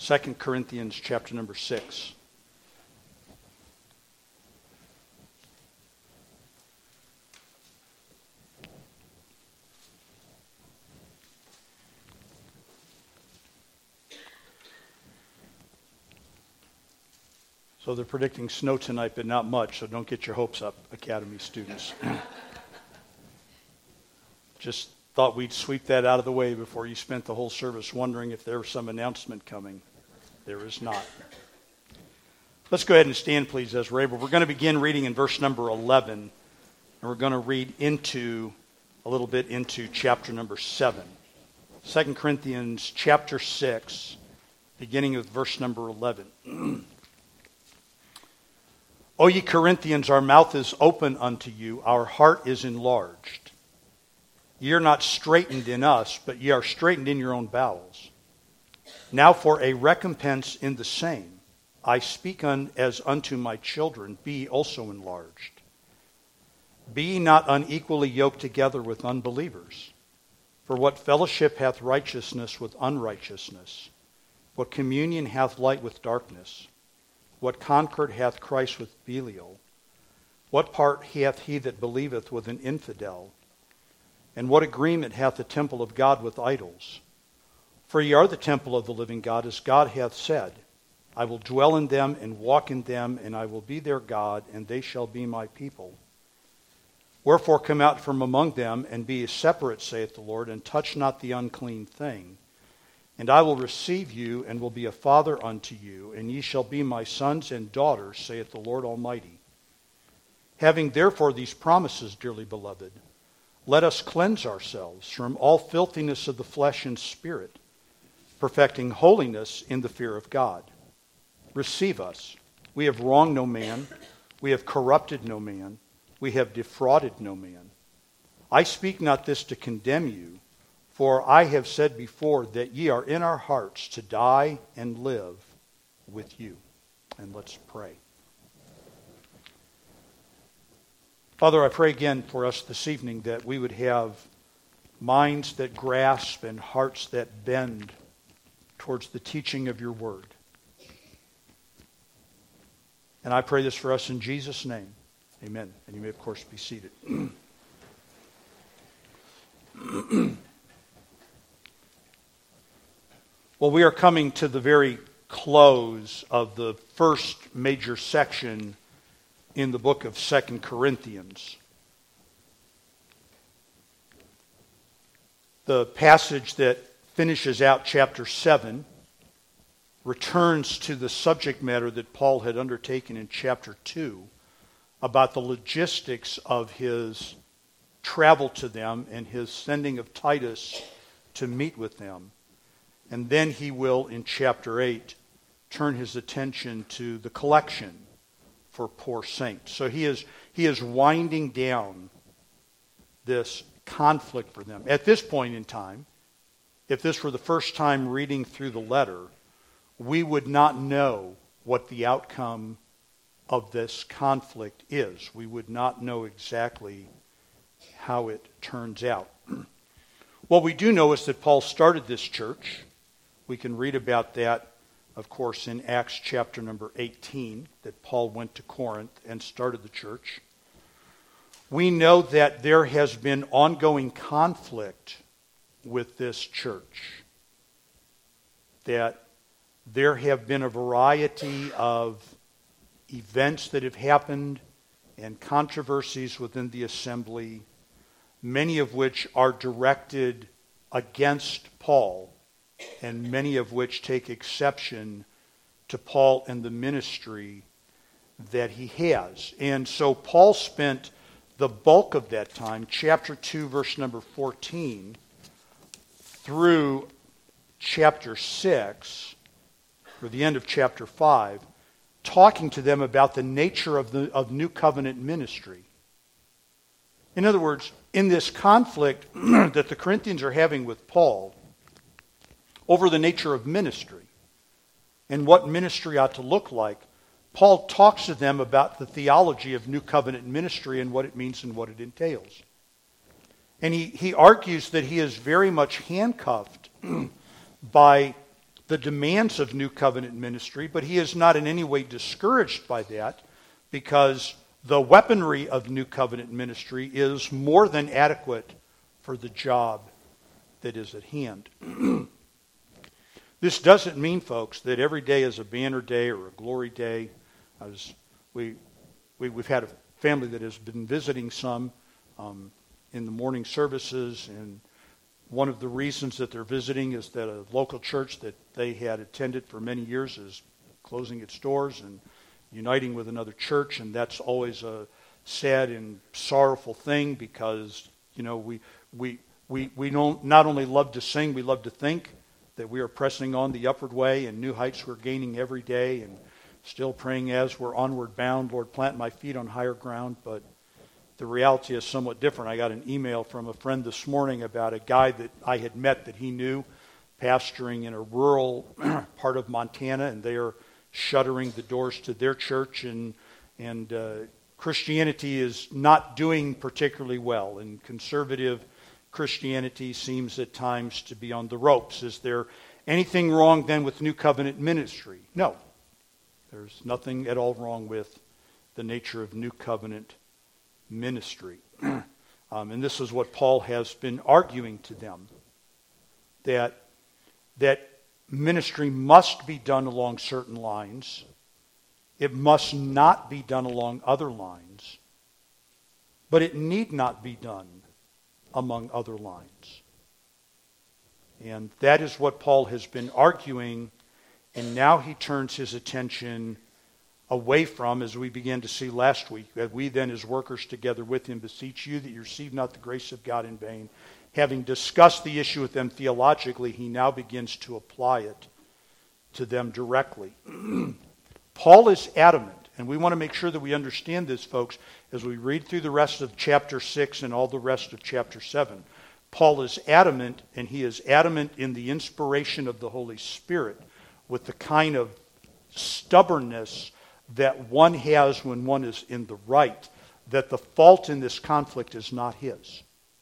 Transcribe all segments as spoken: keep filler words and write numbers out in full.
Second Corinthians chapter number six. So they're predicting snow tonight, but not much, so don't get your hopes up, Academy students. Just thought we'd sweep that out of the way before you spent the whole service wondering if there was some announcement coming. There is not. Let's go ahead and stand, please, as we're able. We're going to begin reading in verse number eleven, and we're going to read into, a little bit into chapter number seven. Second Corinthians chapter six, beginning with verse number eleven. O ye Corinthians, our mouth is open unto you, our heart is enlarged. Ye are not straitened in us, but ye are straitened in your own bowels. Now for a recompense in the same, I speak un, as unto my children, be also enlarged. Be ye not unequally yoked together with unbelievers. For what fellowship hath righteousness with unrighteousness? What communion hath light with darkness? What concord hath Christ with Belial? What part hath he that believeth with an infidel? And what agreement hath the temple of God with idols? For ye are the temple of the living God, as God hath said, I will dwell in them and walk in them, and I will be their God, and they shall be my people. Wherefore come out from among them, and be separate, saith the Lord, and touch not the unclean thing. And I will receive you, and will be a father unto you, and ye shall be my sons and daughters, saith the Lord Almighty. Having therefore these promises, dearly beloved, let us cleanse ourselves from all filthiness of the flesh and spirit, perfecting holiness in the fear of God. Receive us. We have wronged no man. We have corrupted no man. We have defrauded no man. I speak not this to condemn you, for I have said before that ye are in our hearts to die and live with you. And let's pray. Father, I pray again for us this evening that we would have minds that grasp and hearts that bend towards the teaching of your word. And I pray this for us in Jesus' name. Amen. And you may, of course, be seated. Well, we are coming to the very close of the first major section in the book of Second Corinthians. The passage that finishes out chapter seven returns to the subject matter that Paul had undertaken in chapter two about the logistics of his travel to them and his sending of Titus to meet with them. And then he will, in chapter eight, turn his attention to the collection for poor saints. So he is he is winding down this conflict for them. At this point in time, if this were the first time reading through the letter, we would not know what the outcome of this conflict is. We would not know exactly how it turns out. What we do know is that Paul started this church. We can read about that, of course, in Acts chapter number eighteen, that Paul went to Corinth and started the church. We know that there has been ongoing conflict with this church, that there have been a variety of events that have happened and controversies within the assembly, many of which are directed against Paul, and many of which take exception to Paul and the ministry that he has. And so Paul spent the bulk of that time, chapter two, verse number fourteen, through chapter six, or the end of chapter five, talking to them about the nature of the of New Covenant ministry. In other words, in this conflict that the Corinthians are having with Paul over the nature of ministry and what ministry ought to look like, Paul talks to them about the theology of New Covenant ministry and what it means and what it entails. And he, he argues that he is very much handcuffed by the demands of New Covenant ministry, but he is not in any way discouraged by that, because the weaponry of New Covenant ministry is more than adequate for the job that is at hand. This doesn't mean, folks, that every day is a banner day or a glory day. I was, we, we, we've had a family that has been visiting some um, in the morning services, and one of the reasons that they're visiting is that a local church that they had attended for many years is closing its doors and uniting with another church, and that's always a sad and sorrowful thing, because, you know, we we we we don't not only love to sing, we love to think that we are pressing on the upward way and new heights we're gaining every day, and still praying as we're onward bound, Lord, plant my feet on higher ground. But the reality is somewhat different. I got an email from a friend this morning about a guy that I had met that he knew, pastoring in a rural part of Montana, and they are shuttering the doors to their church, and and uh, Christianity is not doing particularly well, and conservative Christianity seems at times to be on the ropes. Is there anything wrong then with New Covenant ministry? No. There's nothing at all wrong with the nature of New Covenant ministry. um, and this is what Paul has been arguing to them, that that ministry must be done along certain lines. It must not be done along other lines. But it need not be done among other lines. And that is what Paul has been arguing, and now he turns his attention away from, as we began to see last week, that we then as workers together with him beseech you that you receive not the grace of God in vain. Having discussed the issue with them theologically, he now begins to apply it to them directly. Paul is adamant, and we want to make sure that we understand this, folks, as we read through the rest of chapter six and all the rest of chapter seven. Paul is adamant, and he is adamant in the inspiration of the Holy Spirit, with the kind of stubbornness that one has when one is in the right, that the fault in this conflict is not his.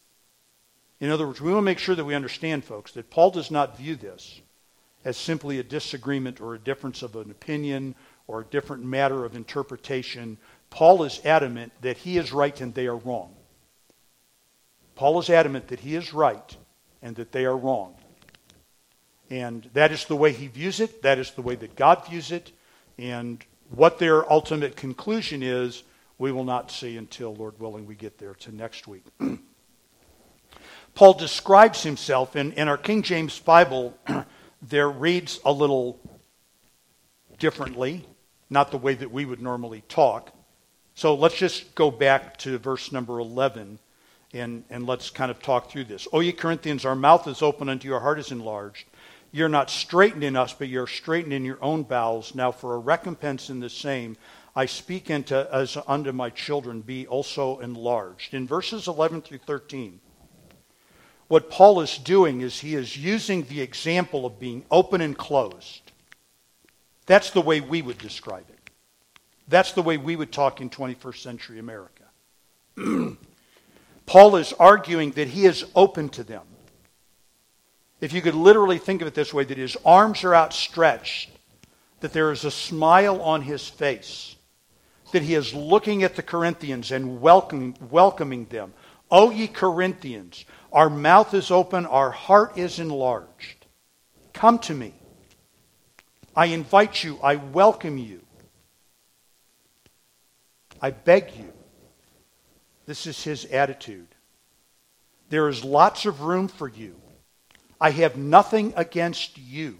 In other words, we want to make sure that we understand, folks, that Paul does not view this as simply a disagreement or a difference of an opinion or a different matter of interpretation. Paul is adamant that he is right and they are wrong. Paul is adamant that he is right and that they are wrong. And that is the way he views it. That is the way that God views it. And what their ultimate conclusion is, we will not see until, Lord willing, we get there to next week. Paul describes himself, in, in our King James Bible, there reads a little differently, not the way that we would normally talk. So let's just go back to verse number eleven, and, and let's kind of talk through this. O ye Corinthians, our mouth is open unto your heart is enlarged. You're not straitened in us, but you're straitened in your own bowels. Now for a recompense in the same, I speak unto, as unto my children, be also enlarged. In verses eleven through thirteen, what Paul is doing is he is using the example of being open and closed. That's the way we would describe it. That's the way we would talk in twenty-first century America. Paul is arguing that he is open to them. If you could literally think of it this way, that his arms are outstretched, that there is a smile on his face, that he is looking at the Corinthians and welcoming, welcoming them. O ye Corinthians, our mouth is open, our heart is enlarged. Come to me. I invite you, I welcome you. I beg you. This is his attitude. There is lots of room for you. I have nothing against you.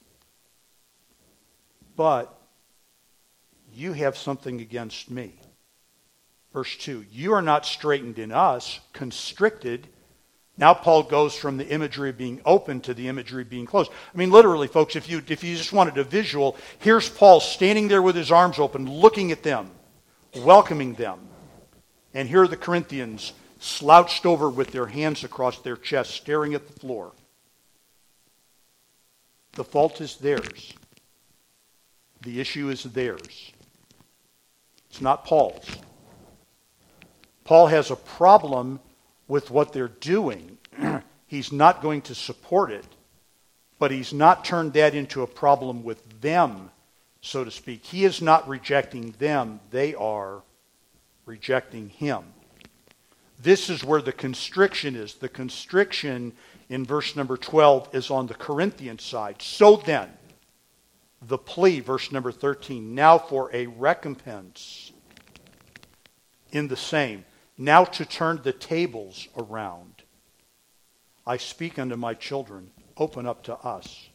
But you have something against me. Verse two, you are not straitened in us, constricted. Now Paul goes from the imagery of being open to the imagery of being closed. I mean, literally, folks, if you, if you just wanted a visual, here's Paul standing there with his arms open, looking at them, welcoming them. And here are the Corinthians slouched over with their hands across their chests, staring at the floor. The fault is theirs. The issue is theirs. It's not Paul's. Paul has a problem with what they're doing. He's not going to support it, but he's not turned that into a problem with them, so to speak. He is not rejecting them. They are rejecting him. This is where the constriction is. The constriction in verse number twelve is on the Corinthian side. So then, the plea, verse number thirteen, now for a recompense in the same, now to turn the tables around. I speak unto my children, open up to us.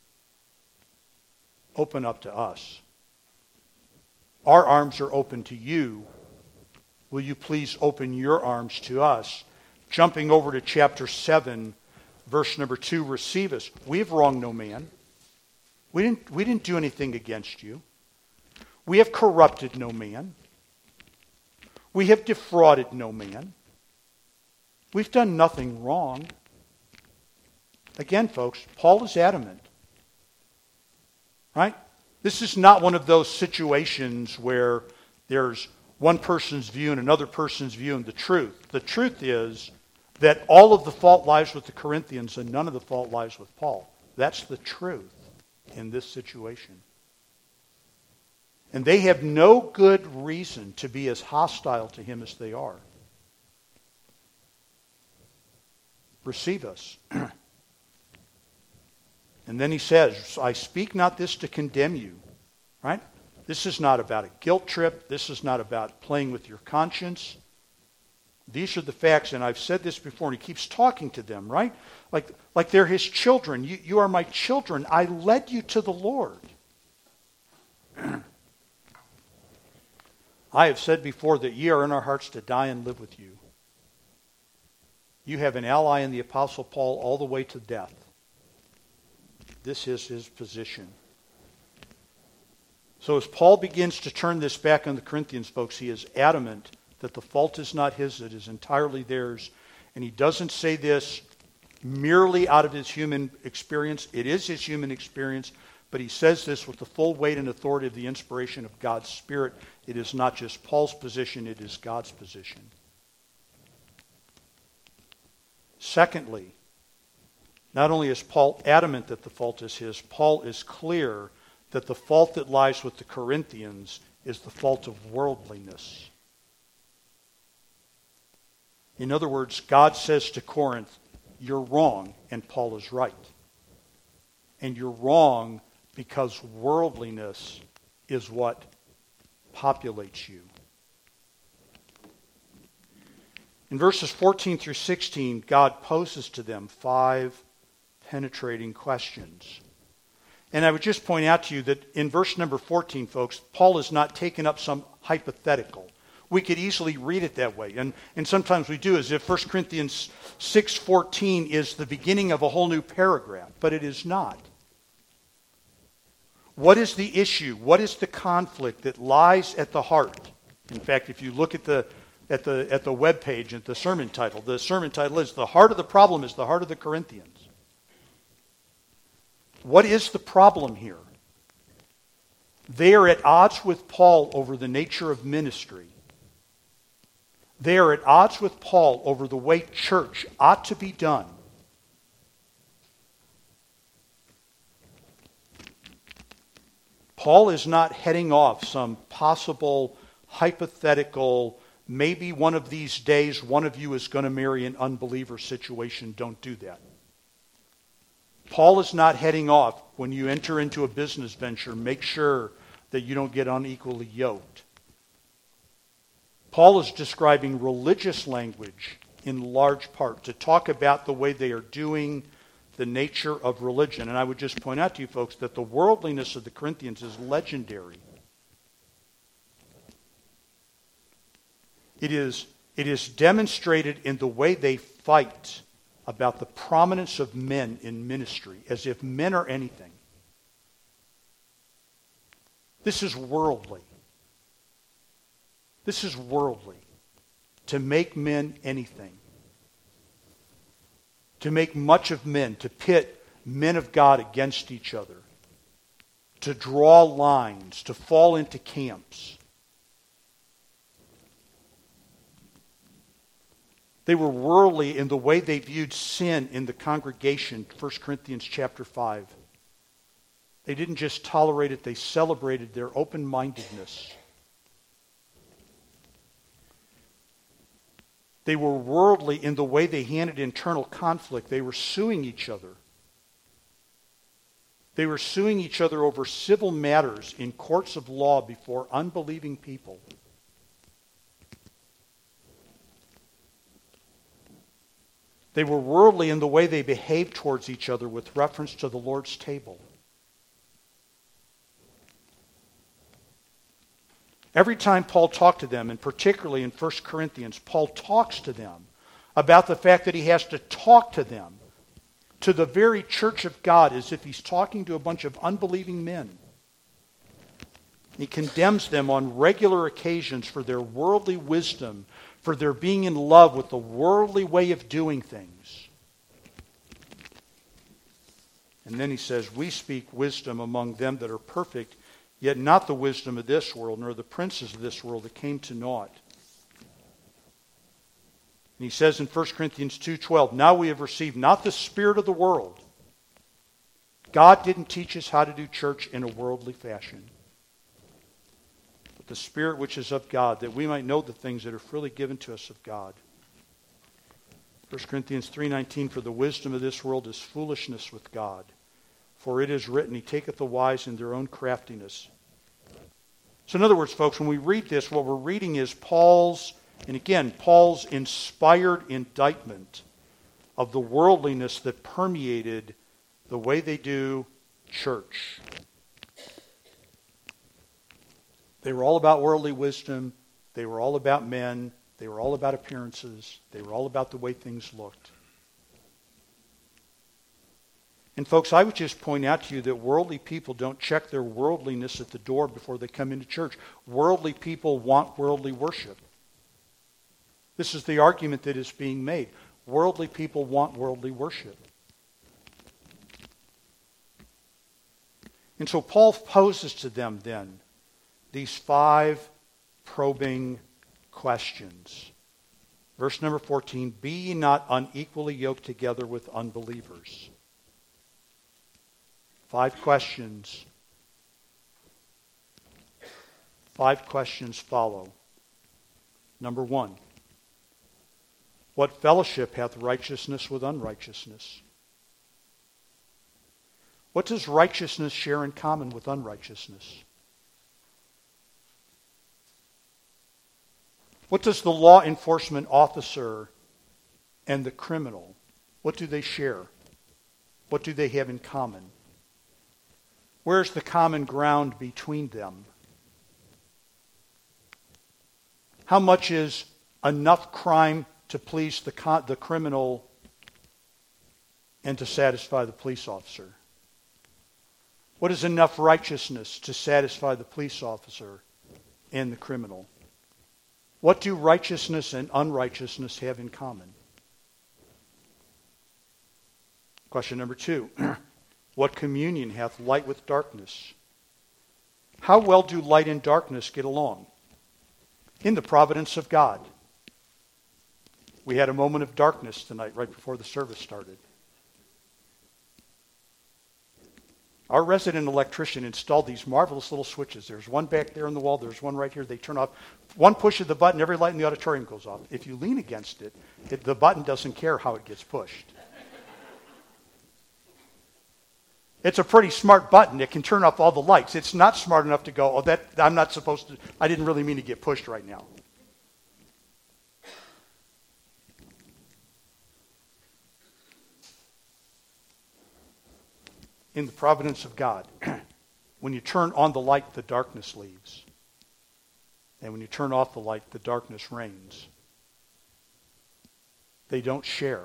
Open up to us. Our arms are open to you. Will you please open your arms to us? Jumping over to chapter seven, verse number two, receive us. We have wronged no man. We didn't, we didn't do anything against you. We have corrupted no man. We have defrauded no man. We've done nothing wrong. Again, folks, Paul is adamant. Right? This is not one of those situations where there's one person's view and another person's view and the truth. The truth is that all of the fault lies with the Corinthians and none of the fault lies with Paul. That's the truth in this situation. And they have no good reason to be as hostile to him as they are. Receive us. And then he says, I speak not this to condemn you. Right? This is not about a guilt trip. This is not about playing with your conscience. These are the facts, and I've said this before, and he keeps talking to them, right? Like, like they're his children. You, you are my children. I led you to the Lord. I have said before that ye are in our hearts to die and live with you. You have an ally in the Apostle Paul all the way to death. This is his position. So as Paul begins to turn this back on the Corinthians, folks, he is adamant that the fault is not his, it is entirely theirs. And he doesn't say this merely out of his human experience. It is his human experience, but he says this with the full weight and authority of the inspiration of God's Spirit. It is not just Paul's position, it is God's position. Secondly, not only is Paul adamant that the fault is his, Paul is clear that the fault that lies with the Corinthians is the fault of worldliness. In other words, God says to Corinth, you're wrong, and Paul is right. And you're wrong because worldliness is what populates you. In verses fourteen through sixteen, God poses to them five penetrating questions. And I would just point out to you that in verse number fourteen, folks, Paul has not taken up some hypothetical. We could easily read it that way. And, and sometimes we do, as if First Corinthians six fourteen is the beginning of a whole new paragraph. But it is not. What is the issue? What is the conflict that lies at the heart? In fact, if you look at the at the at the web page at the sermon title, the sermon title is "The Heart of the Problem is the Heart of the Corinthians." What is the problem here? They are at odds with Paul over the nature of ministry. They are at odds with Paul over the way church ought to be done. Paul is not heading off some possible hypothetical, maybe one of these days one of you is going to marry an unbeliever situation. Don't do that. Paul is not heading off when you enter into a business venture. Make sure that you don't get unequally yoked. Paul is describing religious language in large part to talk about the way they are doing the nature of religion. And I would just point out to you folks that the worldliness of the Corinthians is legendary. It is, it is demonstrated in the way they fight about the prominence of men in ministry, as if men are anything. This is worldly. This is worldly. To make men anything. To make much of men, to pit men of God against each other. To draw lines, to fall into camps. They were worldly in the way they viewed sin in the congregation, First Corinthians chapter five. They didn't just tolerate it, they celebrated their open-mindedness. They were worldly in the way they handled internal conflict. They were suing each other. They were suing each other over civil matters in courts of law before unbelieving people. They were worldly in the way they behaved towards each other with reference to the Lord's table. Every time Paul talked to them, and particularly in First Corinthians, Paul talks to them about the fact that he has to talk to them, to the very church of God, as if he's talking to a bunch of unbelieving men. He condemns them on regular occasions for their worldly wisdom, for their being in love with the worldly way of doing things. And then he says, we speak wisdom among them that are perfect, yet not the wisdom of this world, nor the princes of this world that came to naught. And he says in First Corinthians two twelve, now we have received not the spirit of the world. God didn't teach us how to do church in a worldly fashion, but the Spirit which is of God, that we might know the things that are freely given to us of God. First Corinthians three nineteen, for the wisdom of this world is foolishness with God. For it is written, he taketh the wise in their own craftiness. So in other words, folks, when we read this, what we're reading is Paul's, and again, Paul's inspired indictment of the worldliness that permeated the way they do church. They were all about worldly wisdom. They were all about men. They were all about appearances. They were all about the way things looked. And folks, I would just point out to you that worldly people don't check their worldliness at the door before they come into church. Worldly people want worldly worship. This is the argument that is being made. Worldly people want worldly worship. And so Paul poses to them then these five probing questions. Verse number fourteen, be ye not unequally yoked together with unbelievers. Five questions. Five questions follow. Number one, what fellowship hath righteousness with unrighteousness? What does righteousness share in common with unrighteousness? What does the law enforcement officer and the criminal, what do they share? What do they have in common? Where's the common ground between them? How much is enough crime to please the, con- the criminal and to satisfy the police officer? What is enough righteousness to satisfy the police officer and the criminal? What do righteousness and unrighteousness have in common? Question number two. What communion hath light with darkness? How well do light and darkness get along? In the providence of God. We had a moment of darkness tonight right before the service started. Our resident electrician installed these marvelous little switches. There's one back there on the wall. There's one right here. They turn off. One push of the button, every light in the auditorium goes off. If you lean against it, it the button doesn't care how it gets pushed. It's a pretty smart button. It can turn off all the lights. It's not smart enough to go, oh, that I'm not supposed to, I didn't really mean to get pushed right now. In the providence of God, when you turn on the light, the darkness leaves. And when you turn off the light, the darkness reigns. They don't share.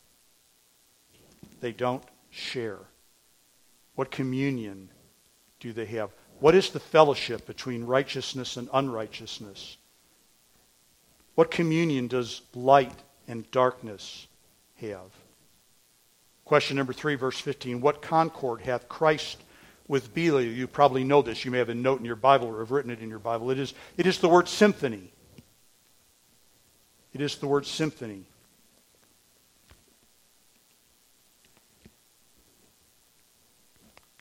They don't share. What communion do they have? What is the fellowship between righteousness and unrighteousness? What communion does light and darkness have? Question number three, verse fifteen. What concord hath Christ with Belial? You probably know this. You may have a note in your Bible or have written it in your Bible. It is, it is the word symphony. It is the word symphony.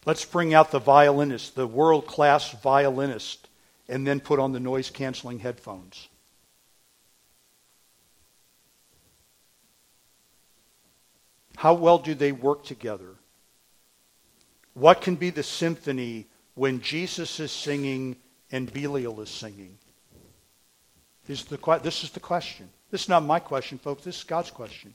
Let's bring out the violinist, the world-class violinist, and then put on the noise-canceling headphones. How well do they work together? What can be the symphony when Jesus is singing and Belial is singing? This is the, this is the question. This is not my question, folks. This is God's question.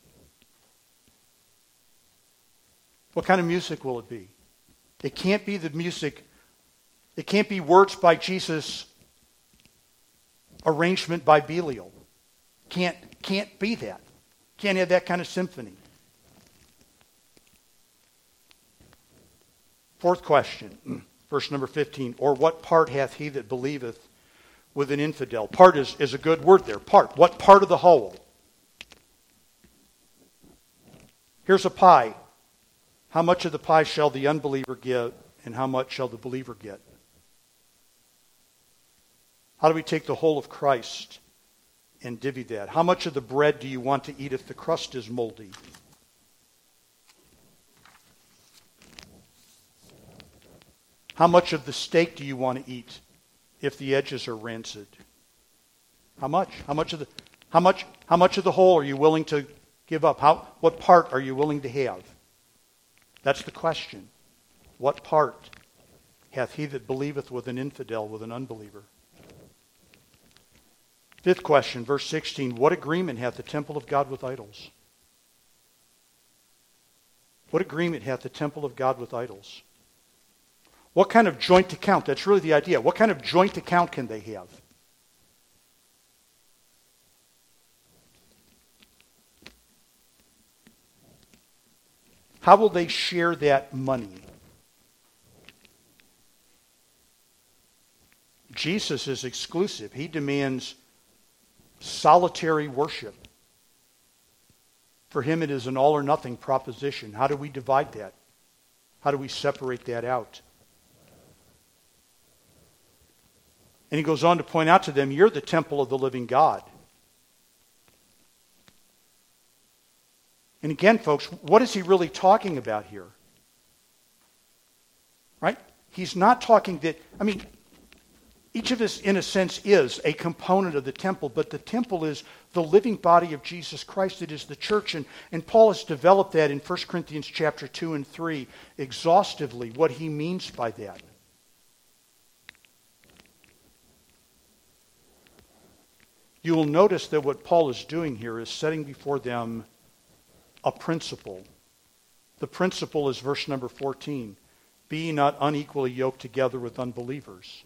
What kind of music will it be? It can't be the music, it can't be words by Jesus, arrangement by Belial. Can't, can't be that. Can't have that kind of symphony. Fourth question, verse number fifteen. Or what part hath he that believeth with an infidel? Part is, is a good word there. Part. What part of the whole? Here's a pie. How much of the pie shall the unbeliever get, and how much shall the believer get? How do we take the whole of Christ and divvy that? How much of the bread do you want to eat if the crust is moldy? How much of the steak do you want to eat if the edges are rancid? How much? How much of the how much how much of the whole are you willing to give up? How what part are you willing to have? That's the question. What part hath he that believeth with an infidel, with an unbeliever? Fifth question, verse sixteen. What agreement hath the temple of God with idols? What agreement hath the temple of God with idols? What kind of joint account? That's really the idea. What kind of joint account can they have? How will they share that money? Jesus is exclusive. He demands solitary worship. For him it is an all or nothing proposition. How do we divide that? How do we separate that out? And he goes on to point out to them, you're the temple of the living God. And again, folks, what is he really talking about here? Right? He's not talking that, I mean, each of us, in a sense, is a component of the temple, but the temple is the living body of Jesus Christ. It is the church, and, and Paul has developed that in First Corinthians chapter two and three exhaustively, what he means by that. You will notice that what Paul is doing here is setting before them a principle. The principle is verse number fourteen. Be ye not unequally yoked together with unbelievers.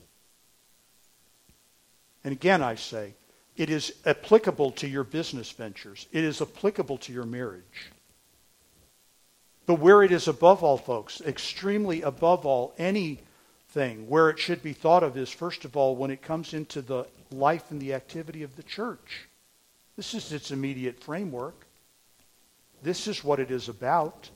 And again I say, it is applicable to your business ventures. It is applicable to your marriage. But where it is above all, folks, extremely above all, anything where it should be thought of is, first of all, when it comes into the life and the activity of the church. This is its immediate framework. This is what it is about.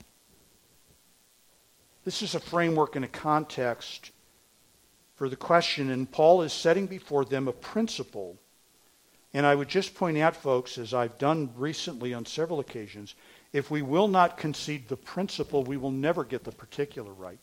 This is a framework and a context for the question, and Paul is setting before them a principle. And I would just point out, folks, as I've done recently on several occasions, if we will not concede the principle, we will never get the particular right.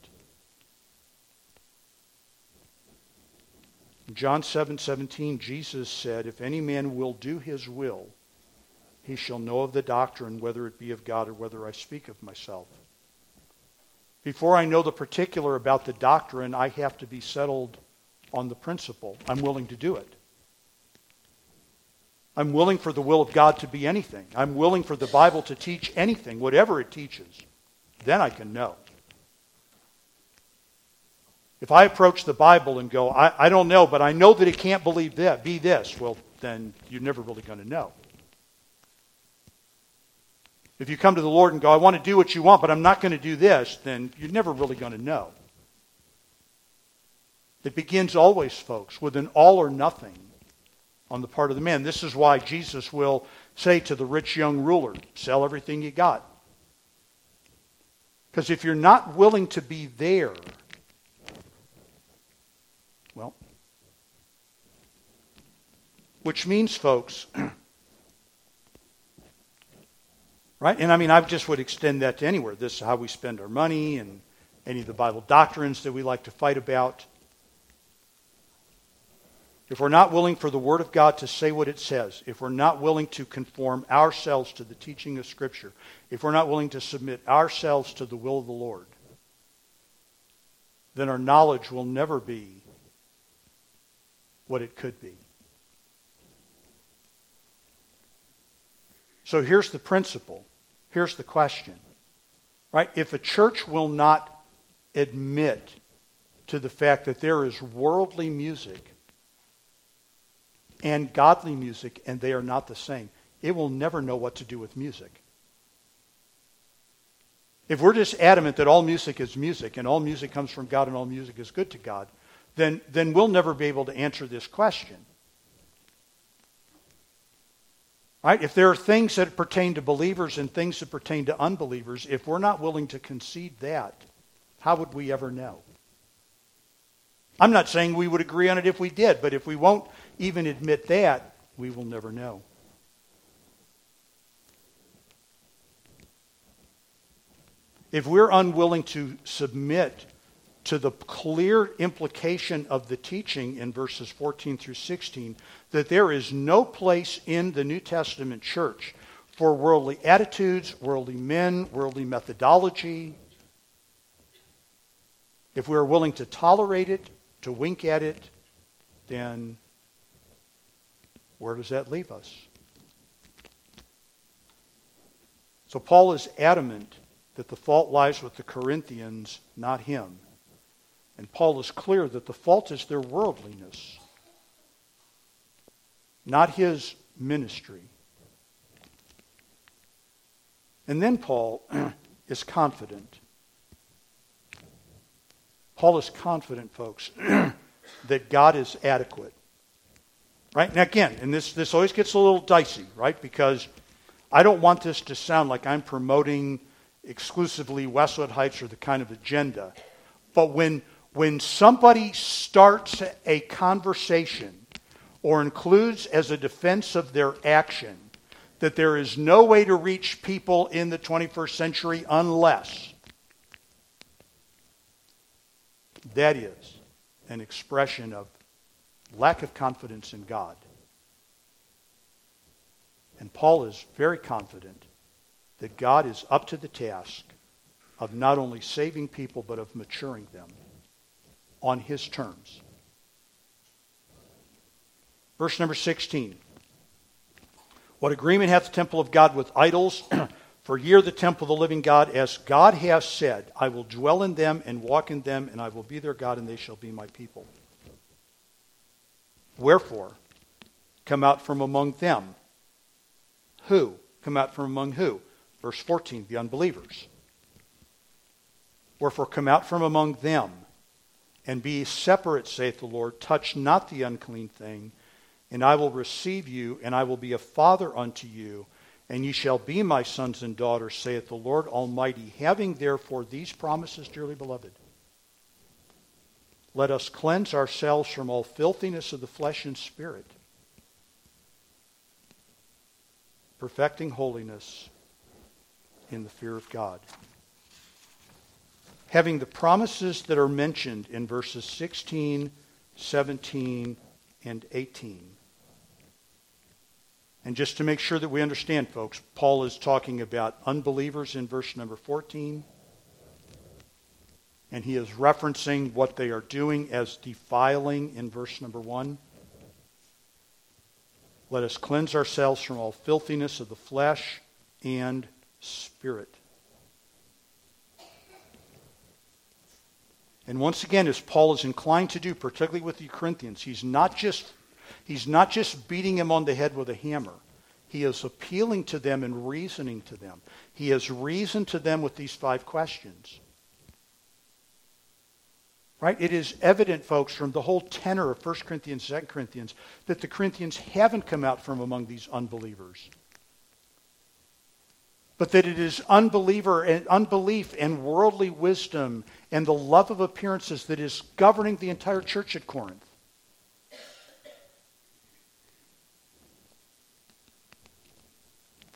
In John seven seventeen, Jesus said, if any man will do his will, he shall know of the doctrine, whether it be of God or whether I speak of myself. Before I know the particular about the doctrine, I have to be settled on the principle. I'm willing to do it. I'm willing for the will of God to be anything. I'm willing for the Bible to teach anything, whatever it teaches. Then I can know. If I approach the Bible and go, I, I don't know, but I know that it can't believe that, be this, well, then you're never really going to know. If you come to the Lord and go, I want to do what you want, but I'm not going to do this, then you're never really going to know. It begins always, folks, with an all or nothing on the part of the man. This is why Jesus will say to the rich young ruler, sell everything you got. Because if you're not willing to be there, well, which means, folks, right? And I mean, I just would extend that to anywhere. This is how we spend our money, and any of the Bible doctrines that we like to fight about, if we're not willing for the Word of God to say what it says, if we're not willing to conform ourselves to the teaching of Scripture, if we're not willing to submit ourselves to the will of the Lord, then our knowledge will never be what it could be. So here's the principle. Here's the question. Right? If a church will not admit to the fact that there is worldly music and godly music, and they are not the same, it will never know what to do with music. If we're just adamant that all music is music, and all music comes from God, and all music is good to God, then, then we'll never be able to answer this question. Right? If there are things that pertain to believers and things that pertain to unbelievers, if we're not willing to concede that, how would we ever know? I'm not saying we would agree on it if we did, but if we won't even admit that, we will never know. If we're unwilling to submit to the clear implication of the teaching in verses fourteen through sixteen, that there is no place in the New Testament church for worldly attitudes, worldly men, worldly methodology, if we're willing to tolerate it, to wink at it, then where does that leave us? So Paul is adamant that the fault lies with the Corinthians, not him. And Paul is clear that the fault is their worldliness, not his ministry. And then Paul is confident. Paul is confident, folks, that God is adequate. Right? Now again, and this, this always gets a little dicey, right? Because I don't want this to sound like I'm promoting exclusively Westwood Heights or the kind of agenda. But when, when somebody starts a conversation or includes as a defense of their action that there is no way to reach people in the twenty-first century unless, that is an expression of lack of confidence in God. And Paul is very confident that God is up to the task of not only saving people, but of maturing them on his terms. Verse number sixteen. What agreement hath the temple of God with idols? For ye are the temple of the living God, as God hath said, I will dwell in them and walk in them, and I will be their God, and they shall be my people. Wherefore, come out from among them. Who? Come out from among who? Verse fourteen, the unbelievers. Wherefore come out from among them, and be separate, saith the Lord. Touch not the unclean thing, and I will receive you, and I will be a father unto you, and ye shall be my sons and daughters, saith the Lord Almighty. Having therefore these promises, dearly beloved, let us cleanse ourselves from all filthiness of the flesh and spirit, perfecting holiness in the fear of God. Having the promises that are mentioned in verses sixteen, seventeen, and eighteen. And just to make sure that we understand, folks, Paul is talking about unbelievers in verse number fourteen. And he is referencing what they are doing as defiling in verse number one. Let us cleanse ourselves from all filthiness of the flesh and spirit. And once again, as Paul is inclined to do, particularly with the Corinthians, he's not just, he's not just beating them on the head with a hammer. He is appealing to them and reasoning to them. He has reasoned to them with these five questions. Right? It is evident, folks, from the whole tenor of First Corinthians, Second Corinthians, that the Corinthians haven't come out from among these unbelievers. But that it is unbeliever and unbelief and worldly wisdom and the love of appearances that is governing the entire church at Corinth.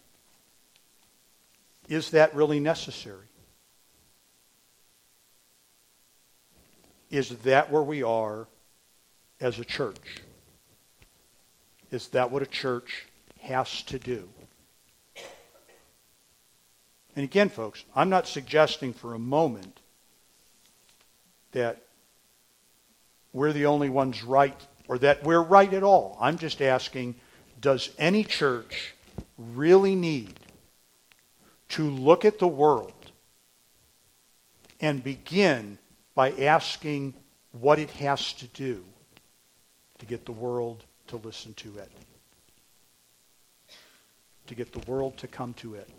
Is that really necessary? Is that where we are as a church? Is that what a church has to do? And again, folks, I'm not suggesting for a moment that we're the only ones right or that we're right at all. I'm just asking, does any church really need to look at the world and begin by asking what it has to do to get the world to listen to it, to get the world to come to it?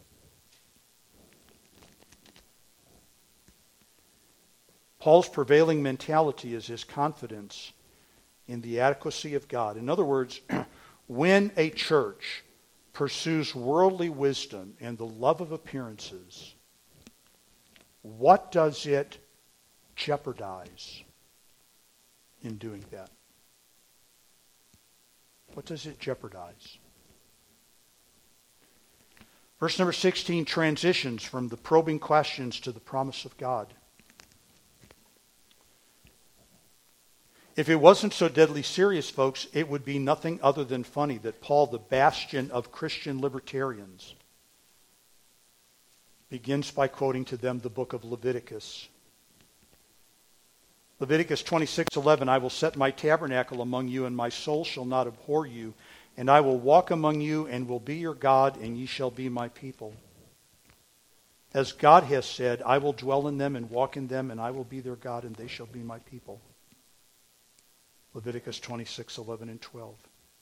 Paul's prevailing mentality is his confidence in the adequacy of God. In other words, when a church pursues worldly wisdom and the love of appearances, what does it jeopardize in doing that? What does it jeopardize? Verse number sixteen transitions from the probing questions to the promise of God. If it wasn't so deadly serious, folks, it would be nothing other than funny that Paul, the bastion of Christian libertarians, begins by quoting to them the book of Leviticus. Leviticus twenty-six eleven, I will set my tabernacle among you, and my soul shall not abhor you, and I will walk among you, and will be your God, and ye shall be my people. As God has said, I will dwell in them and walk in them, and I will be their God, and they shall be my people. Leviticus twenty-six eleven and twelve.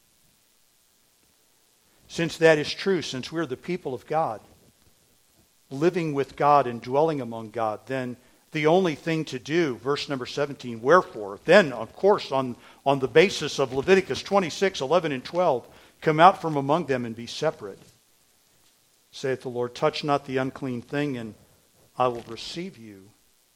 Since that is true, since we're the people of God, living with God and dwelling among God, then the only thing to do, verse number seventeen, wherefore, then, of course, on, on the basis of Leviticus twenty-six eleven and twelve, come out from among them and be separate. Saith the Lord, touch not the unclean thing, and I will receive you.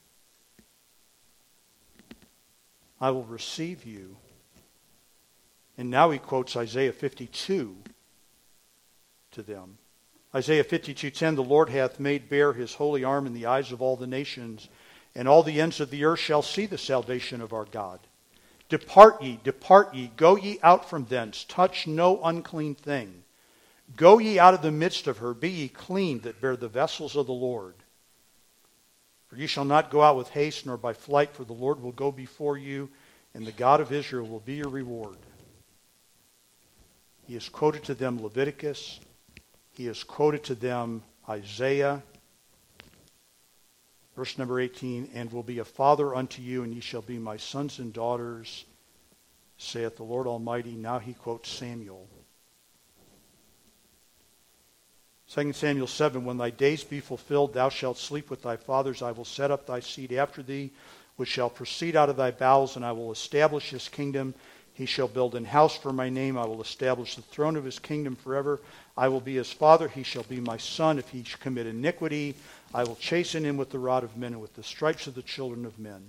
I will receive you. And now he quotes Isaiah fifty-two to them. Isaiah fifty-two ten, the Lord hath made bare his holy arm in the eyes of all the nations, and all the ends of the earth shall see the salvation of our God. Depart ye, depart ye, go ye out from thence, touch no unclean thing. Go ye out of the midst of her, be ye clean that bear the vessels of the Lord. For ye shall not go out with haste nor by flight, for the Lord will go before you, and the God of Israel will be your reward. He has quoted to them Leviticus. He has quoted to them Isaiah. Verse number eighteen, and will be a father unto you, and ye shall be my sons and daughters, saith the Lord Almighty. Now he quotes Samuel. Second Samuel seven, when thy days be fulfilled, thou shalt sleep with thy fathers. I will set up thy seed after thee, which shall proceed out of thy bowels, and I will establish his kingdom. He shall build an house for my name. I will establish the throne of his kingdom forever. I will be his father. He shall be my son. If he commit iniquity, I will chasten him with the rod of men and with the stripes of the children of men.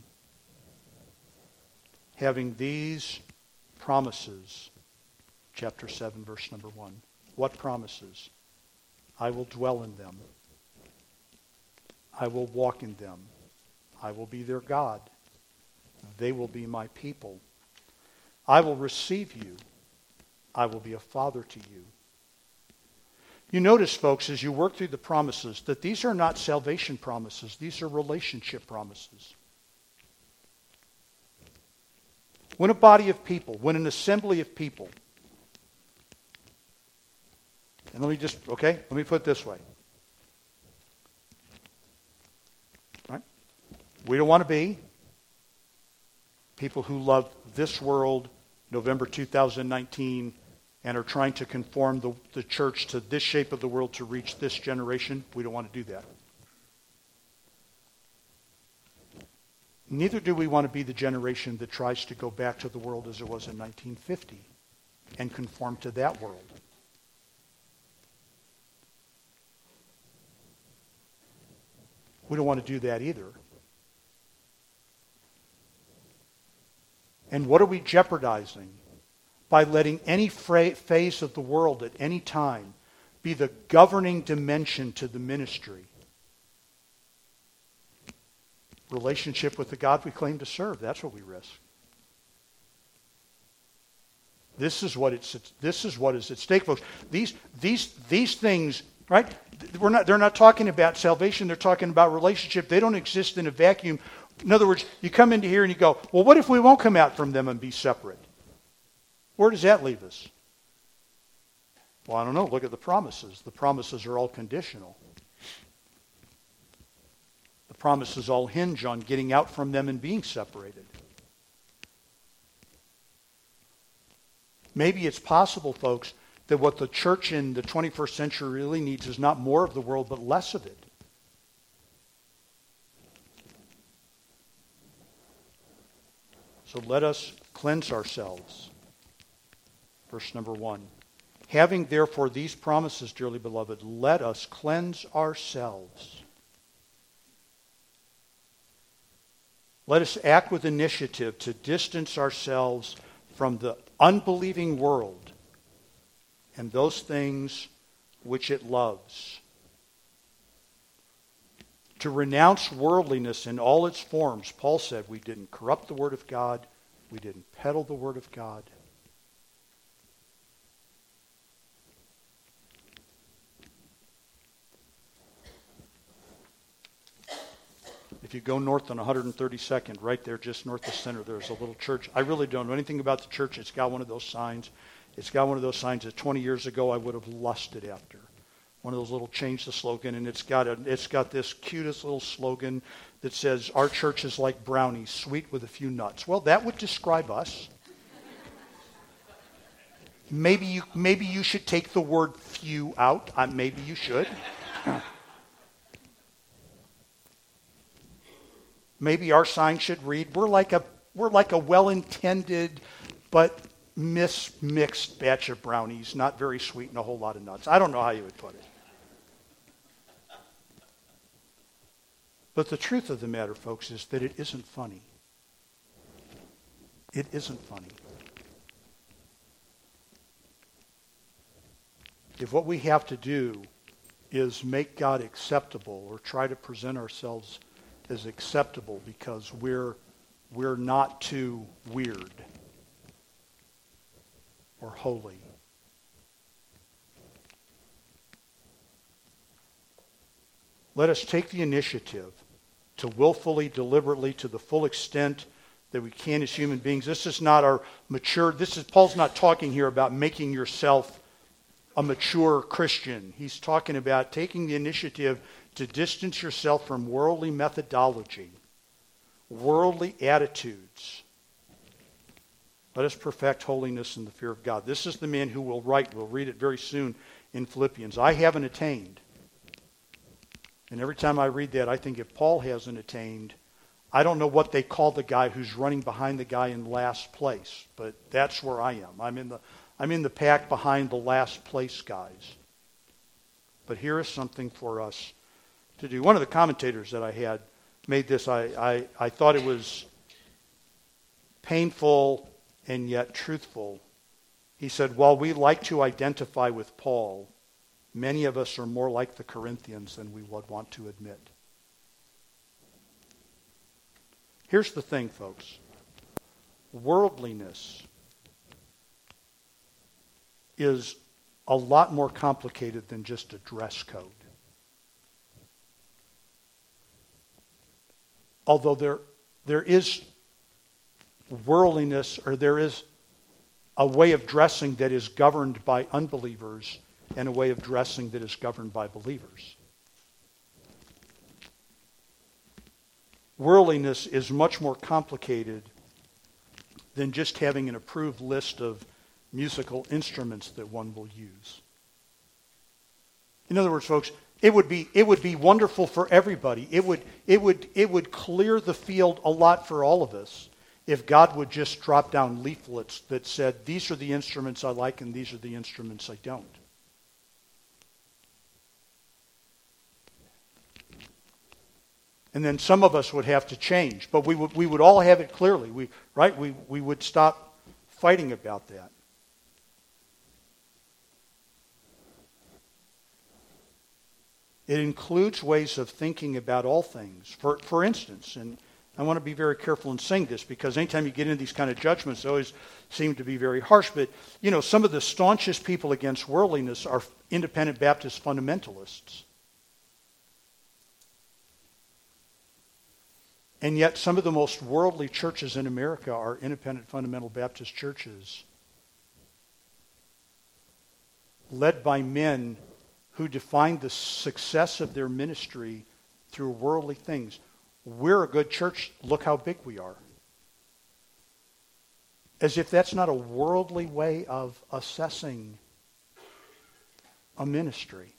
Having these promises, chapter seven, verse number one. What promises? I will dwell in them. I will walk in them. I will be their God. They will be my people. I will receive you. I will be a father to you. You notice, folks, as you work through the promises, that these are not salvation promises. These are relationship promises. When a body of people, when an assembly of people, and let me just, okay, let me put it this way. Right? We don't want to be people who love this world, November two thousand nineteen, and are trying to conform the, the church to this shape of the world to reach this generation. We don't want to do that. Neither do we want to be the generation that tries to go back to the world as it was in nineteen fifty and conform to that world. We don't want to do that either. And what are we jeopardizing by letting any phase of the world at any time be the governing dimension to the ministry? Relationship with the God we claim to serve. That's what we risk. This is what it's. This is what is at stake, folks. These these these things, right? We're not. They're not talking about salvation. They're talking about relationship. They don't exist in a vacuum. In other words, you come into here and you go, well, what if we won't come out from them and be separate? Where does that leave us? Well, I don't know. Look at the promises. The promises are all conditional. The promises all hinge on getting out from them and being separated. Maybe it's possible, folks, that what the church in the twenty-first century really needs is not more of the world, but less of it. So let us cleanse ourselves. Verse number one. Having therefore these promises, dearly beloved, let us cleanse ourselves. Let us act with initiative to distance ourselves from the unbelieving world and those things which it loves. To renounce worldliness in all its forms. Paul said we didn't corrupt the Word of God. We didn't peddle the Word of God. If you go north on one hundred thirty-second, right there just north of center, there's a little church. I really don't know anything about the church. It's got one of those signs. It's got one of those signs that twenty years ago I would have lusted after. One of those little change the slogan, and it's got a, it's got this cutest little slogan that says, our church is like brownies, sweet with a few nuts. Well, that would describe us. Maybe you, maybe you should take the word few out. Uh, maybe you should. Maybe our sign should read, we're like a we're like a well-intended but mismixed batch of brownies, not very sweet and a whole lot of nuts. I don't know how you would put it. But the truth of the matter, folks, is that it isn't funny. It isn't funny. If what we have to do is make God acceptable or try to present ourselves as acceptable because we're we're not too weird or holy. Let us take the initiative to willfully, deliberately, to the full extent that we can as human beings. This is not our mature, this is, Paul's not talking here about making yourself a mature Christian. He's talking about taking the initiative to distance yourself from worldly methodology, worldly attitudes. Let us perfect holiness in the fear of God. This is the man who will write, we'll read it very soon in Philippians. I haven't attained. And every time I read that, I think if Paul hasn't attained, I don't know what they call the guy who's running behind the guy in last place, but that's where I am. I'm in the I'm in the pack behind the last place guys. But here is something for us to do. One of the commentators that I had made this, I, I, I thought it was painful and yet truthful. He said, while we like to identify with Paul, many of us are more like the Corinthians than we would want to admit. Here's the thing, folks. Worldliness is a lot more complicated than just a dress code. Although there, there is worldliness, or there is a way of dressing that is governed by unbelievers and a way of dressing that is governed by believers. Worldliness is much more complicated than just having an approved list of musical instruments that one will use. In other words, folks, it would be it would be wonderful for everybody. It would it would it would clear the field a lot for all of us if God would just drop down leaflets that said, these are the instruments I like and these are the instruments I don't. And then some of us would have to change, but we would we would all have it clearly. We right? We we would stop fighting about that. It includes ways of thinking about all things. For, for instance, and I want to be very careful in saying this because anytime you get into these kind of judgments, they always seem to be very harsh. But, you know, some of the staunchest people against worldliness are independent Baptist fundamentalists. And yet some of the most worldly churches in America are independent fundamental Baptist churches led by men who define the success of their ministry through worldly things. We're a good church. Look how big we are. As if that's not a worldly way of assessing a ministry.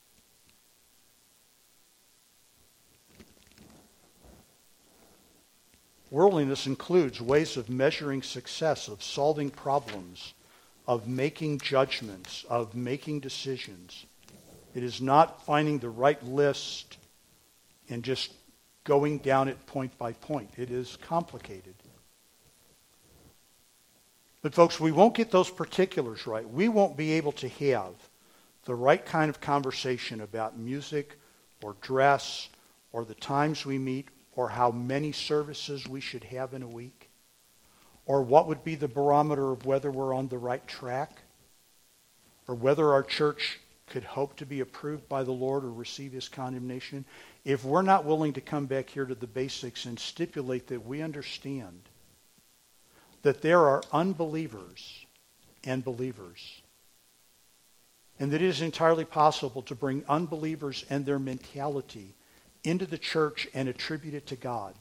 Worldliness includes ways of measuring success, of solving problems, of making judgments, of making decisions. It is not finding the right list and just going down it point by point. It is complicated. But folks, we won't get those particulars right. We won't be able to have the right kind of conversation about music or dress or the times we meet or how many services we should have in a week or what would be the barometer of whether we're on the right track or whether our church could hope to be approved by the Lord or receive his condemnation, if we're not willing to come back here to the basics and stipulate that we understand that there are unbelievers and believers, and that it is entirely possible to bring unbelievers and their mentality into the church and attribute it to God,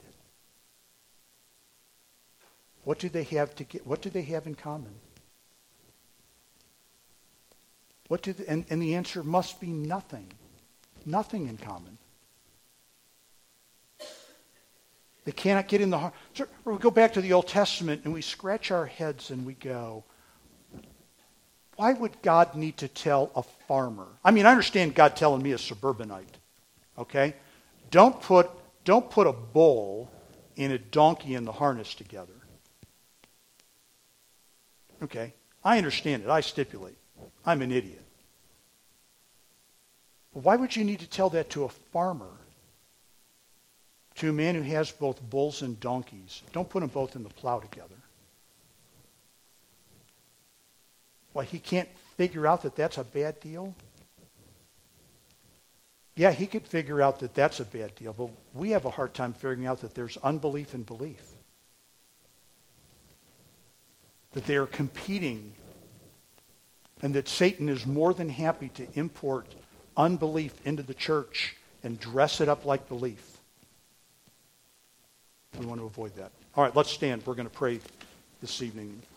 what do they have to get? What do they have in common? What do they, and, and the answer must be nothing. Nothing in common. They cannot get in the heart. So we go back to the Old Testament and we scratch our heads and we go, why would God need to tell a farmer? I mean, I understand God telling me a suburbanite. Okay? Don't put, don't put a bull and a donkey in the harness together. Okay? I understand it. I stipulate. I'm an idiot. But why would you need to tell that to a farmer? To a man who has both bulls and donkeys? Don't put them both in the plow together. Why, he can't figure out that that's a bad deal? Yeah, he could figure out that that's a bad deal, but we have a hard time figuring out that there's unbelief and belief. That they are competing, and that Satan is more than happy to import unbelief into the church and dress it up like belief. We want to avoid that. All right, let's stand. We're going to pray this evening.